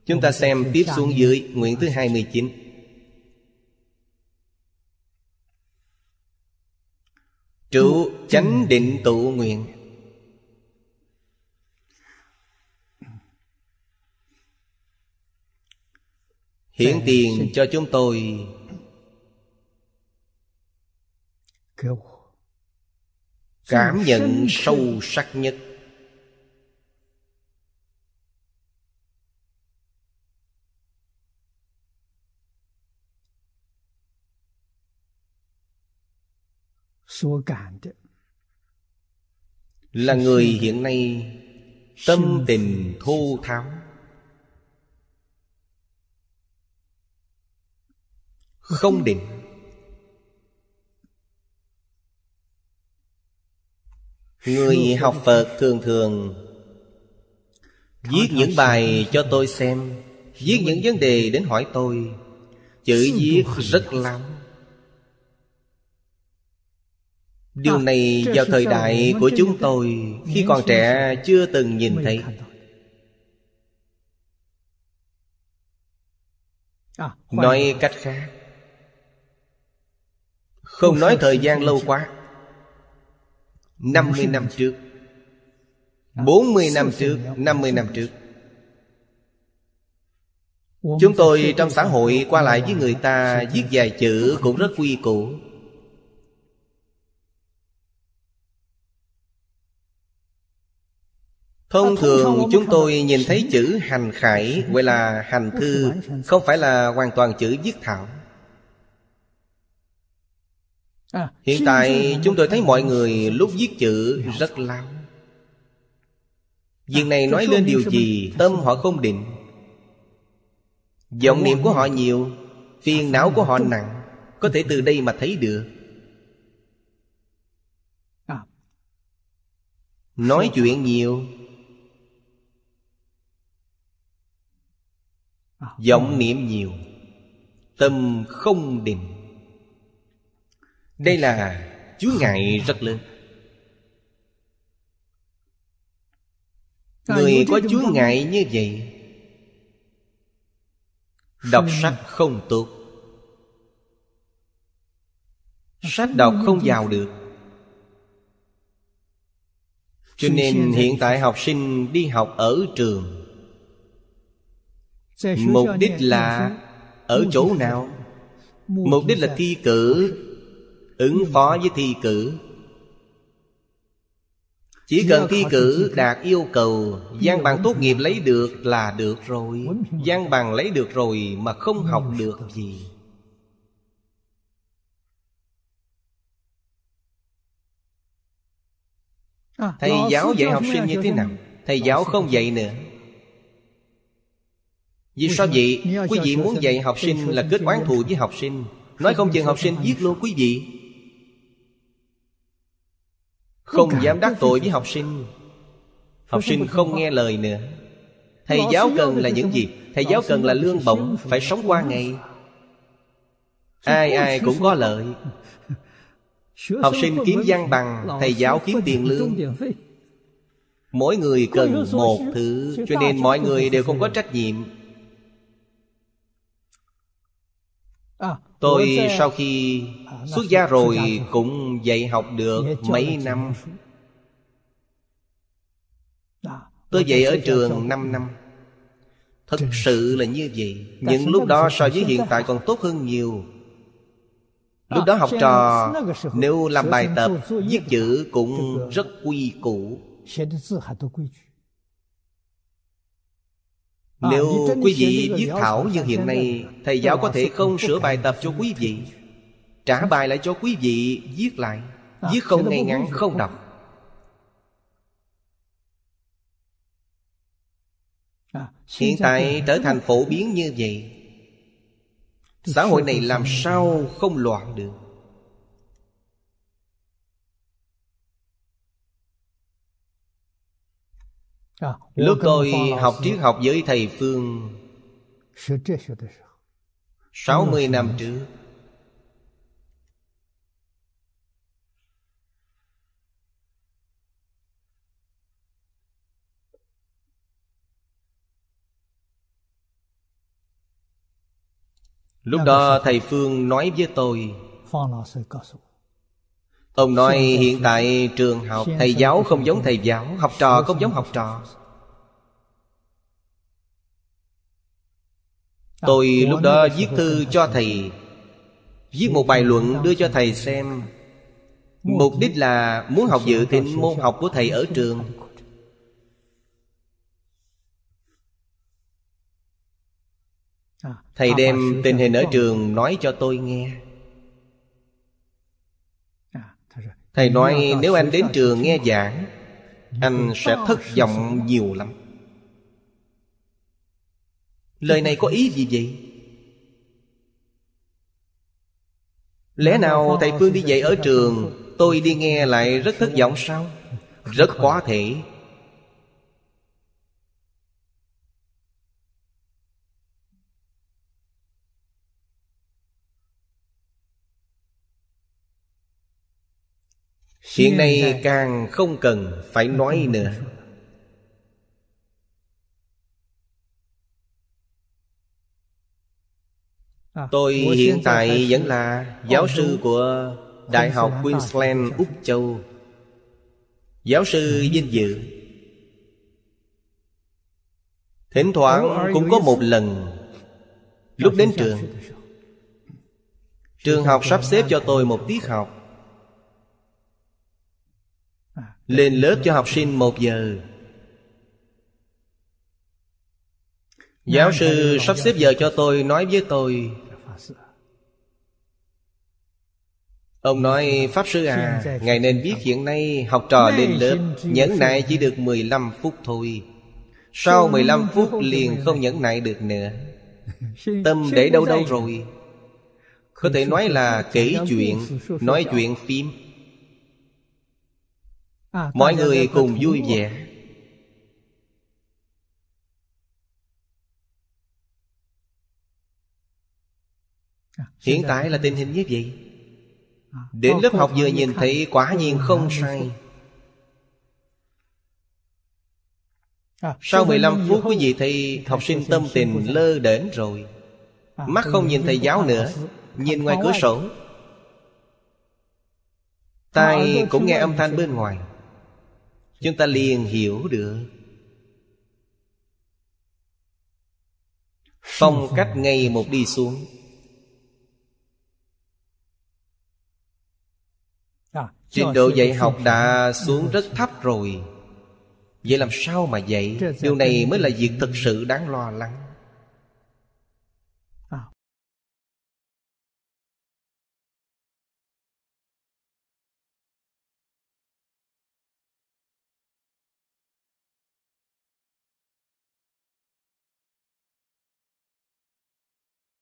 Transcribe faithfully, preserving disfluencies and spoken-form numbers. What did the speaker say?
Chúng ta xem tiếp xuống dưới nguyện thứ hai mươi chín. Trụ chánh định tụ nguyện. Hiển tiền cho chúng tôi cảm nhận sâu sắc nhất. Là người hiện nay tâm tình thô tháo, không định. Người học Phật thường thường viết những bài cho tôi xem, viết những vấn đề đến hỏi tôi, chữ viết rất lắm. Điều này vào thời đại của chúng tôi khi còn trẻ chưa từng nhìn thấy. Nói cách khác, không nói thời gian lâu quá, năm mươi năm trước, bốn mươi năm trước, năm mươi năm trước, chúng tôi trong xã hội qua lại với người ta, viết vài chữ cũng rất quy củ. Thông thường chúng tôi nhìn thấy chữ hành khải gọi là hành thư, không phải là hoàn toàn chữ viết thảo. Hiện tại chúng tôi thấy mọi người lúc viết chữ rất lao. Việc này nói lên điều gì? Tâm họ không định, vọng niệm của họ nhiều, phiền não của họ nặng. Có thể từ đây mà thấy được. Nói chuyện nhiều, vọng niệm nhiều, tâm không định. Đây là chướng ngại rất lớn. Người có chướng ngại như vậy, đọc sách không tốt, sách đọc không vào được. Cho nên hiện tại học sinh đi học ở trường, mục đích là ở chỗ nào? Mục đích là thi cử, ứng phó với thi cử. Chỉ cần thi cử đạt yêu cầu, văn bằng tốt nghiệp lấy được là được rồi. Văn bằng lấy được rồi mà không học được gì. Thầy giáo dạy học sinh như thế nào? Thầy giáo không dạy nữa. Vì sao vậy? Quý vị muốn dạy học sinh là kết oán thù với học sinh. Nói không chừng học sinh giết luôn quý vị. Không dám đắc tội với học sinh. Học sinh không nghe lời nữa. Thầy giáo cần là những gì? Thầy giáo cần là lương bổng, phải sống qua ngày. Ai ai cũng có lợi. Học sinh kiếm văn bằng, thầy giáo kiếm tiền lương. Mỗi người cần một thứ, cho nên mọi người đều không có trách nhiệm. Tôi sau khi xuất gia rồi cũng dạy học được mấy năm. Tôi dạy ở trường năm năm. Thật sự là như vậy. Những lúc đó so với hiện tại còn tốt hơn nhiều. Lúc đó học trò nếu làm bài tập, viết chữ cũng rất quy củ. Nếu quý vị viết thảo như hiện nay, thầy giáo có thể không sửa bài tập cho quý vị, trả bài lại cho quý vị viết lại. Viết không ngay ngắn, không đọc. Hiện tại trở thành phổ biến như vậy. Xã hội này làm sao không loạn được? Lúc tôi học triết học với thầy Phương sáu mươi năm trước, Lúc đó thầy Phương nói với tôi, ông nói hiện tại trường học thầy giáo không giống thầy giáo, học trò không giống học trò. Tôi lúc đó viết thư cho thầy, viết một bài luận đưa cho thầy xem. Mục đích là muốn học dự thịnh môn học của thầy ở trường. Thầy đem tình hình ở trường nói cho tôi nghe. Thầy nói nếu anh đến trường nghe giảng, anh sẽ thất vọng nhiều lắm. Lời này có ý gì vậy? Lẽ nào thầy Phương đi dạy ở trường, tôi đi nghe lại rất thất vọng sao? Rất có thể. Hiện nay càng không cần phải nói nữa. Tôi hiện tại vẫn là giáo sư của Đại học Queensland, Úc Châu. Giáo sư vinh dự. Thỉnh thoảng cũng có một lần, lúc đến trường, trường học sắp xếp cho tôi một tiết học. Lên lớp cho học sinh một giờ. Giáo sư sắp xếp giờ cho tôi, nói với tôi, ông nói Pháp Sư à, ngài nên biết hiện nay học trò lên lớp nhẫn nại chỉ được mười lăm phút thôi. Sau mười lăm phút liền không nhẫn nại được nữa. Tâm để đâu đâu rồi. Có thể nói là kể chuyện, nói chuyện phim, mọi người cùng vui vẻ. Hiện tại là tình hình như vậy. Đến lớp học vừa nhìn thấy quả nhiên không sai. Sau mười lăm phút quý vị thấy học sinh tâm tình lơ đễnh rồi. Mắt không nhìn thầy giáo nữa, nhìn ngoài cửa sổ. Tai cũng nghe âm thanh bên ngoài. Chúng ta liền hiểu được phong cách ngày một đi xuống. Trình độ dạy học đã xuống rất thấp rồi. Vậy làm sao mà dạy? Điều này mới là việc thực sự đáng lo lắng.